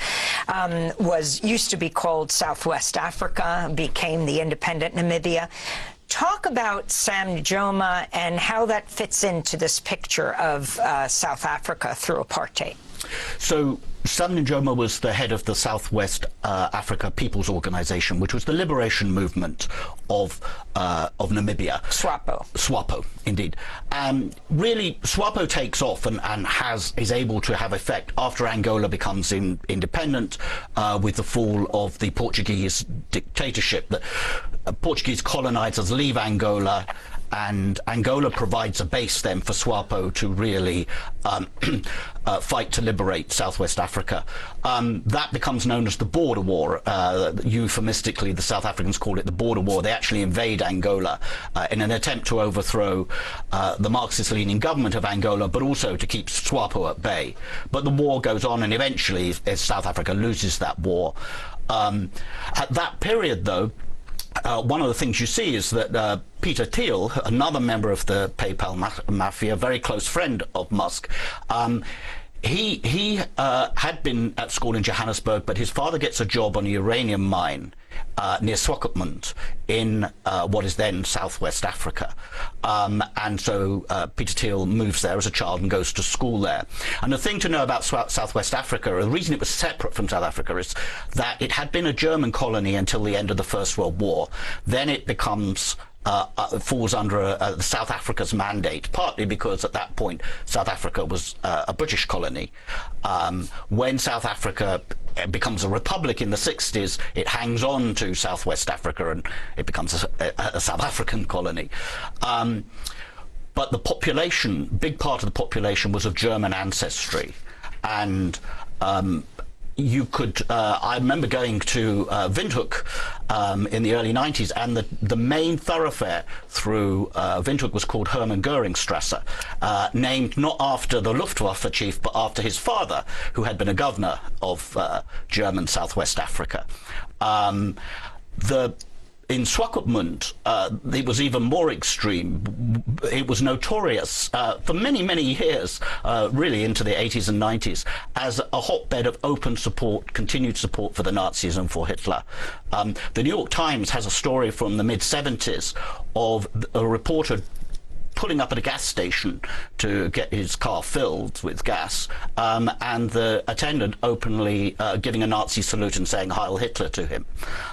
Used to be called Southwest Africa, became the independent Namibia. Talk about Sam Nujoma and how that fits into this picture of South Africa through apartheid. So Sam Nujoma was the head of the Southwest Africa People's Organization, which was the liberation movement of Namibia. SWAPO, indeed. Really, SWAPO takes off and is able to have effect after Angola becomes independent with the fall of the Portuguese dictatorship. The Portuguese colonizers leave Angola, and Angola provides a base then for SWAPO to really fight to liberate Southwest Africa. That becomes known as the Border War. Euphemistically, the South Africans call it the Border War. They actually invade Angola in an attempt to overthrow the Marxist-leaning government of Angola, but also to keep SWAPO at bay. But the war goes on, and eventually South Africa loses that war. At that period, though, one of the things you see is that Peter Thiel, another member of the PayPal mafia, very close friend of Musk, he had been at school in Johannesburg, but his father gets a job on a uranium mine near Swakopmund in what is then Southwest Africa. And so Peter Thiel moves there as a child and goes to school there. And the thing to know about Southwest Africa, the reason it was separate from South Africa, is that it had been a German colony until the end of the First World War. Then it becomes falls under South Africa's mandate, partly because at that point South Africa was a British colony. When South Africa becomes a republic in the 60s, it hangs on to Southwest Africa and it becomes a South African colony. But the population, big part of the population was of German ancestry. And you could, I remember going to Windhoek in the early 90s, and the main thoroughfare through Windhoek was called Hermann Goeringstrasse, named not after the Luftwaffe chief, but after his father, who had been a governor of German Southwest Africa. In Swakopmund, it was even more extreme. It was notorious for many, many years, really into the 80s and 90s, as a hotbed of open support, continued support for the Nazis and for Hitler. The New York Times has a story from the mid-70s of a reporter pulling up at a gas station to get his car filled with gas, and the attendant openly giving a Nazi salute and saying Heil Hitler to him.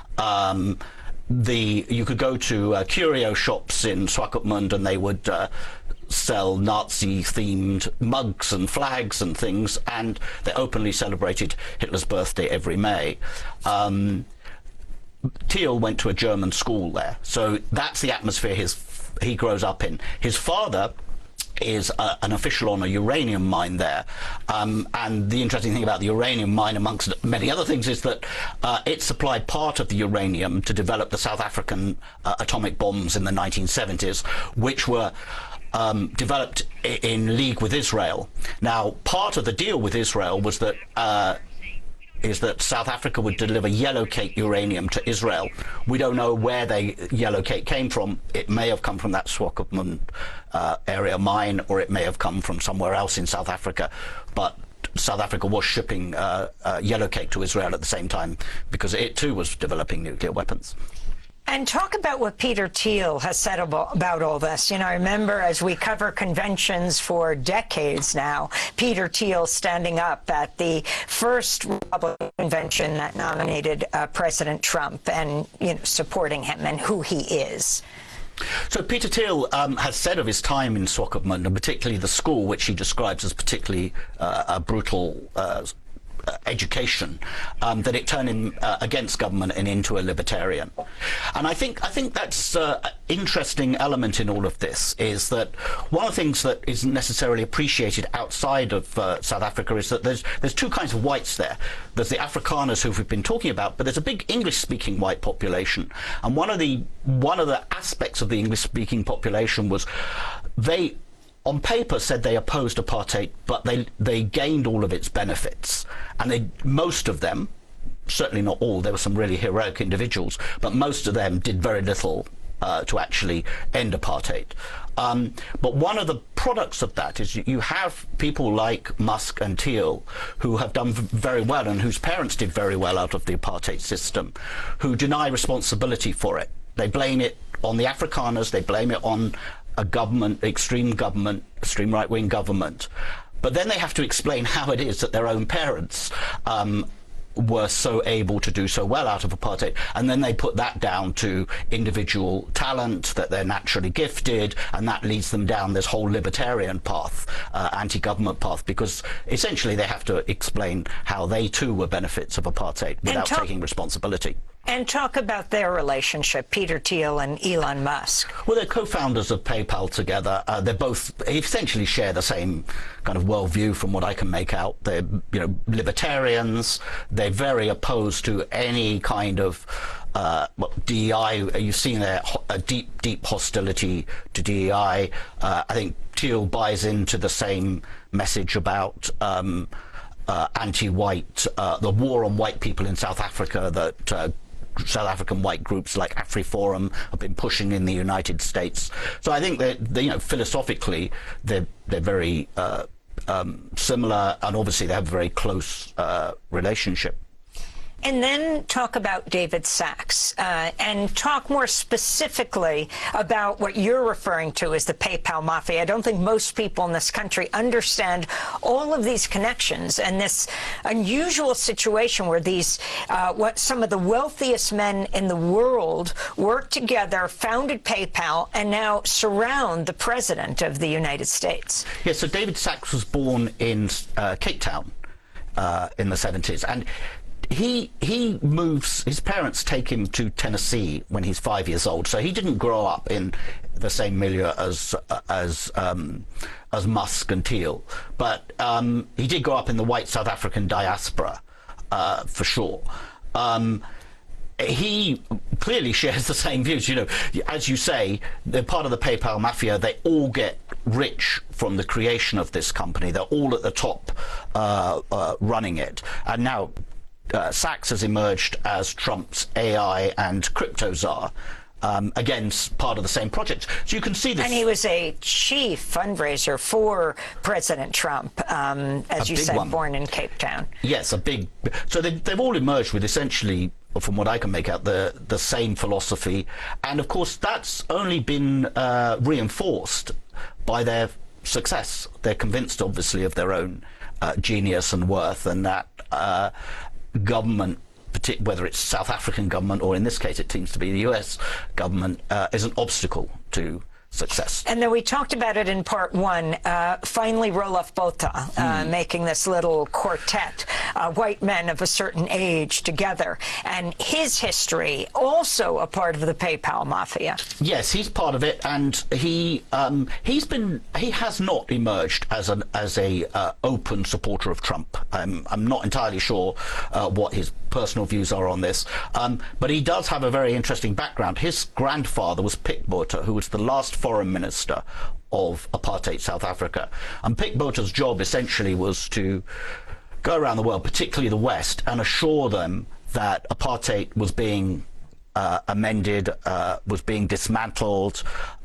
You could go to curio shops in Swakopmund and they would sell Nazi-themed mugs and flags and things, and they openly celebrated Hitler's birthday every May. Thiel went to a German school there, so that's the atmosphere he grows up in. His father is an official on a uranium mine there. And the interesting thing about the uranium mine, amongst many other things, is that it supplied part of the uranium to develop the South African atomic bombs in the 1970s, which were developed in league with Israel. Now, part of the deal with Israel was that South Africa would deliver yellowcake uranium to Israel. We don't know where the yellowcake came from. It may have come from that Swakopmund area mine, or it may have come from somewhere else in South Africa. But South Africa was shipping yellowcake to Israel at the same time, because it too was developing nuclear weapons. And talk about what Peter Thiel has said about all this. You know, I remember as we cover conventions for decades now, Peter Thiel standing up at the first Republican convention that nominated President Trump and, you know, supporting him and who he is. So Peter Thiel has said of his time in Swakopmund, and particularly the school, which he describes as particularly a brutal education, that it turned him against government and into a libertarian. And I think that's an interesting element in all of this, is that one of the things that isn't necessarily appreciated outside of South Africa is that there's two kinds of whites there. There's the Afrikaners who we've been talking about, but there's a big English-speaking white population. And one of the aspects of the English-speaking population was they, on paper, said they opposed apartheid, but they gained all of its benefits. And most of them, certainly not all, there were some really heroic individuals, but most of them did very little to actually end apartheid. But one of the products of that is you have people like Musk and Thiel who have done very well, and whose parents did very well out of the apartheid system, who deny responsibility for it. They blame it on the Afrikaners, they blame it on a government, extreme right-wing government. But then they have to explain how it is that their own parents were so able to do so well out of apartheid, and then they put that down to individual talent, that they're naturally gifted, and that leads them down this whole libertarian path, anti-government path, because essentially they have to explain how they too were benefits of apartheid without taking responsibility. And talk about their relationship, Peter Thiel and Elon Musk. Well, they're co-founders of PayPal together. They both essentially share the same kind of worldview, from what I can make out. They're, libertarians. They're very opposed to any kind of DEI. You've seen there a deep hostility to DEI. I think Thiel buys into the same message about anti-white, the war on white people in South Africa that South African white groups like AfriForum have been pushing in the United States. So I think that philosophically they're very similar, and obviously they have a very close relationship. And then talk about David Sacks and talk more specifically about what you're referring to as the PayPal mafia. I don't think most people in this country understand all of these connections and this unusual situation where these some of the wealthiest men in the world work together, founded PayPal, and now surround the president of the United States. Yeah, so David Sacks was born in Cape Town in the 70s, and he moves, his parents take him to Tennessee when he's 5 years old, so he didn't grow up in the same milieu as Musk and Thiel, but he did grow up in the white South African diaspora, for sure. He clearly shares the same views. As you say, they're part of the PayPal mafia. They all get rich from the creation of this company. They're all at the top running it. And now Sacks has emerged as Trump's AI and crypto czar. Again, part of the same project. So you can see this. And he was a chief fundraiser for President Trump, as you said, born in Cape Town. Yes, a big. So they've all emerged with essentially, from what I can make out, the same philosophy. And of course, that's only been reinforced by their success. They're convinced, obviously, of their own genius and worth, and that government, whether it's South African government or in this case it seems to be the US government, is an obstacle to success. And then we talked about it in part one. Finally, Roelof Botha making this little quartet, white men of a certain age together, and his history also a part of the PayPal mafia. Yes, he's part of it, and he has not emerged as a open supporter of Trump. I'm not entirely sure what his personal views are on this, but he does have a very interesting background. His grandfather was Pik Botha, who was the last foreign minister of apartheid South Africa, and Pik Botha's job essentially was to go around the world, particularly the West, and assure them that apartheid was being amended, was being dismantled,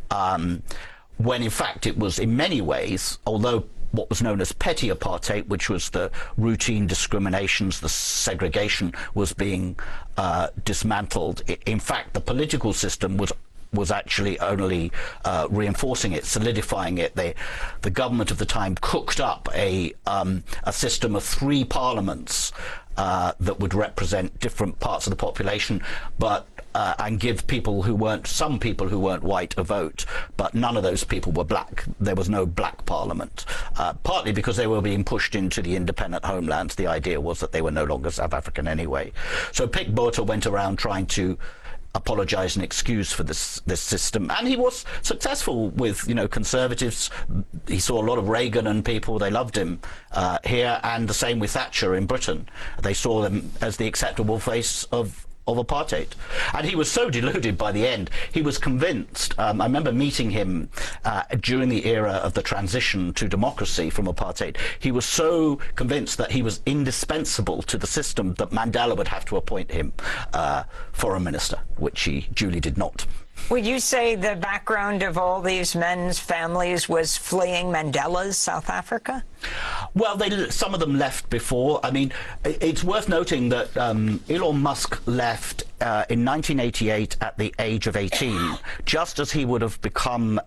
when in fact it was in many ways, although what was known as petty apartheid, which was the routine discriminations, the segregation, was being dismantled. In fact, the political system was actually only reinforcing it, solidifying it. The government of the time cooked up a system of 3 parliaments that would represent different parts of the population, but and give some people who weren't white a vote, but none of those people were black. There was no black parliament, partly because they were being pushed into the independent homelands. The idea was that they were no longer South African anyway. So Pik Botha went around trying to apologize and excuse for this system, and he was successful with conservatives. He saw a lot of Reagan and people, they loved him here, and the same with Thatcher in Britain. They saw them as the acceptable face of apartheid. And he was so deluded by the end, he was convinced. I remember meeting him during the era of the transition to democracy from apartheid. He was so convinced that he was indispensable to the system that Mandela would have to appoint him foreign minister, which he duly did not. Would you say the background of all these men's families was fleeing Mandela's South Africa? Well, some of them left before. I mean, it's worth noting that Elon Musk left in 1988 at the age of 18, just as he would have become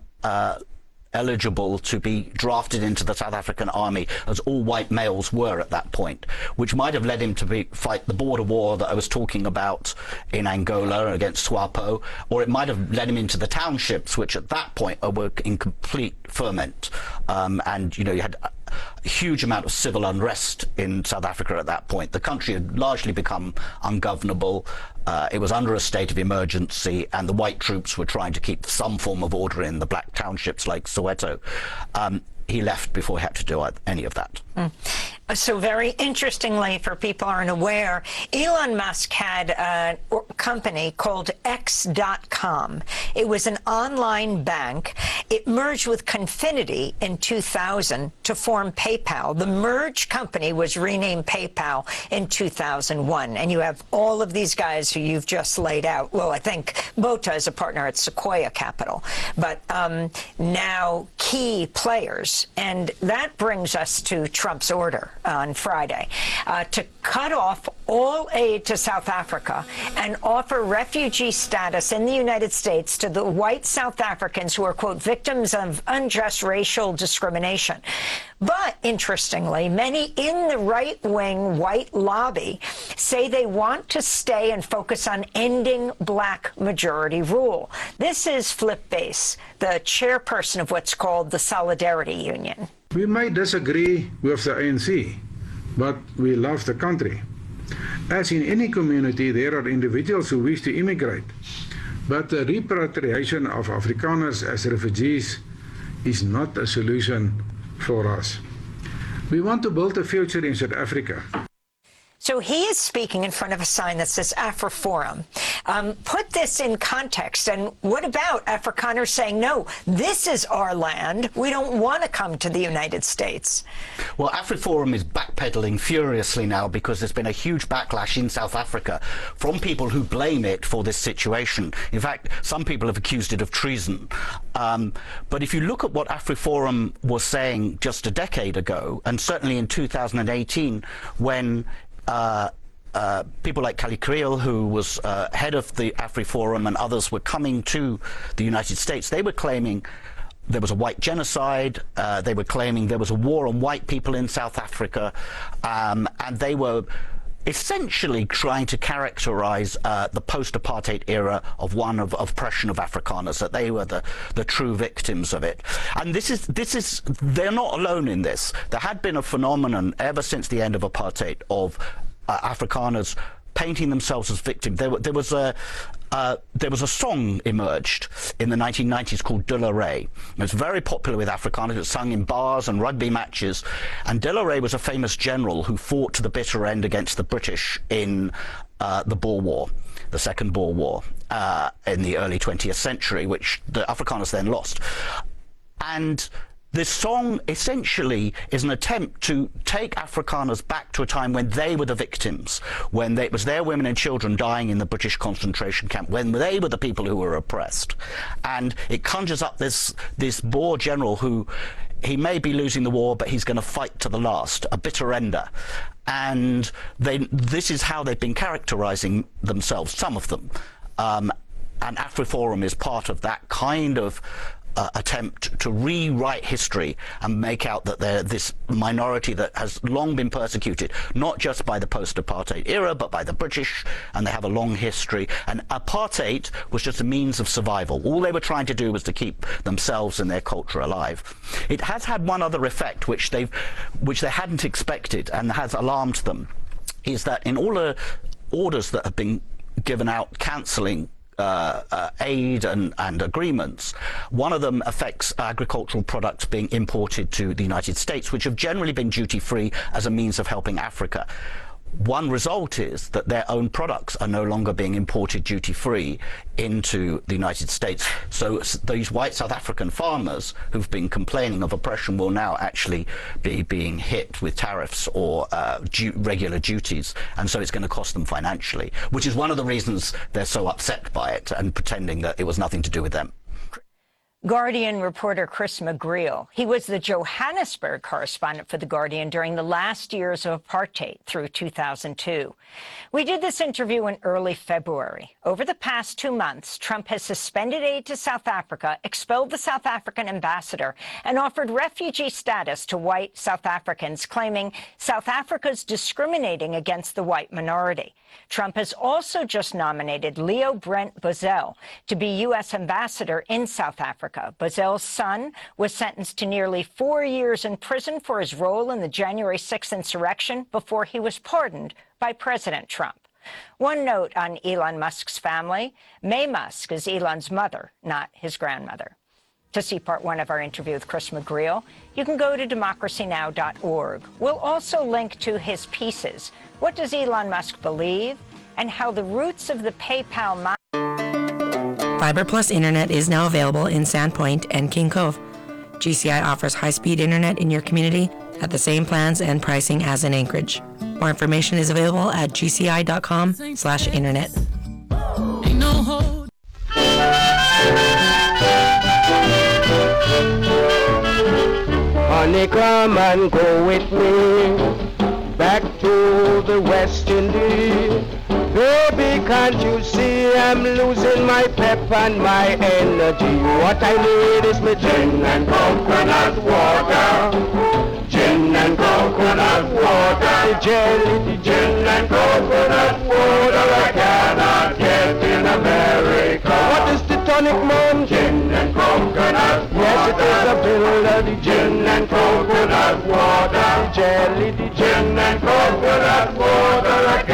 eligible to be drafted into the South African army, as all white males were at that point, which might have led him to fight the border war that I was talking about in Angola against SWAPO, or it might have led him into the townships, which at that point were in complete ferment. And you had a huge amount of civil unrest in South Africa at that point. The country had largely become ungovernable. It was under a state of emergency, and the white troops were trying to keep some form of order in the black townships like Soweto. He left before he had to do any of that. So very interestingly, for people who aren't aware, Elon Musk had a company called X.com. It was an online bank. It merged with Confinity in 2000 to form PayPal. The merged company was renamed PayPal in 2001. And you have all of these guys who you've just laid out. Well, I think Bota is a partner at Sequoia Capital, but now key players. And that brings us to Trump's order on Friday to cut off all aid to South Africa and offer refugee status in the United States to the white South Africans who are, quote, victims of unjust racial discrimination. But interestingly, many in the right-wing white lobby say they want to stay and focus on ending black majority rule. This is Flip Bass, the chairperson of what's called the Solidarity Union. We may disagree with the ANC, but we love the country. As in any community, there are individuals who wish to immigrate, but the repatriation of Afrikaners as refugees is not a solution for us. We want to build a future in South Africa. So he is speaking in front of a sign that says AfriForum. Put this in context. And what about Afrikaners saying, no, this is our land. We don't want to come to the United States. Well, AfriForum is backpedaling furiously now because there's been a huge backlash in South Africa from people who blame it for this situation. In fact, some people have accused it of treason. But if you look at what AfriForum was saying just a decade ago, and certainly in 2018, when people like Kali Kriel, who was head of the AfriForum, and others were coming to the United States, they were claiming there was a white genocide, they were claiming there was a war on white people in South Africa, and they were essentially trying to characterize the post-apartheid era of one of oppression of Afrikaners, that they were the true victims of it. And this is they're not alone in this. There had been a phenomenon ever since the end of apartheid of Afrikaners painting themselves as victims. There was a song emerged in the 1990s called De La Rey. It was very popular with Afrikaners. It was sung in bars and rugby matches. And De La Rey was a famous general who fought to the bitter end against the British in the Boer War, the Second Boer War, in the early 20th century, which the Afrikaners then lost. And this song essentially is an attempt to take Afrikaners back to a time when they were the victims, when it was their women and children dying in the British concentration camp, when they were the people who were oppressed. And it conjures up this Boer general who, he may be losing the war, but he's going to fight to the last, a bitter ender. And this is how they've been characterizing themselves, some of them. And AfriForum is part of that kind of attempt to rewrite history and make out that they're this minority that has long been persecuted, not just by the post-apartheid era, but by the British, and they have a long history. And apartheid was just a means of survival. All they were trying to do was to keep themselves and their culture alive. It has had one other effect, which they hadn't expected and has alarmed them, is that in all the orders that have been given out cancelling aid and agreements, one of them affects agricultural products being imported to the United States, which have generally been duty-free as a means of helping Africa. One result is that their own products are no longer being imported duty-free into the United States. So these white South African farmers who've been complaining of oppression will now actually be being hit with tariffs or regular duties, and so it's going to cost them financially, which is one of the reasons they're so upset by it and pretending that it was nothing to do with them. Guardian reporter Chris McGreal. He was the Johannesburg correspondent for The Guardian during the last years of apartheid through 2002. We did this interview in early February. Over the past 2 months, Trump has suspended aid to South Africa, expelled the South African ambassador, and offered refugee status to white South Africans, claiming South Africa's discriminating against the white minority. Trump has also just nominated Leo Brent Bozell to be U.S. ambassador in South Africa. Bozell's son was sentenced to nearly 4 years in prison for his role in the January 6th insurrection before he was pardoned by President Trump. One note on Elon Musk's family. May Musk is Elon's mother, not his grandmother. To see part 1 of our interview with Chris McGreal, you can go to democracynow.org. We'll also link to his pieces, What Does Elon Musk Believe? And How the Roots of the PayPal... Fiber Plus Internet is now available in Sandpoint and King Cove. GCI offers high-speed internet in your community at the same plans and pricing as in Anchorage. More information is available at gci.com/internet. Honey, come and go with me back to the West Indies. Baby, can't you see I'm losing my pep and my energy? What I need is my gin and coconut water. Gin and coconut water. The jelly, the gin and coconut water I cannot get in America. What is the tonic, man? Gin and coconut water. Yes, it is a builder, the gin and coconut water. The jelly, the gin and coconut water I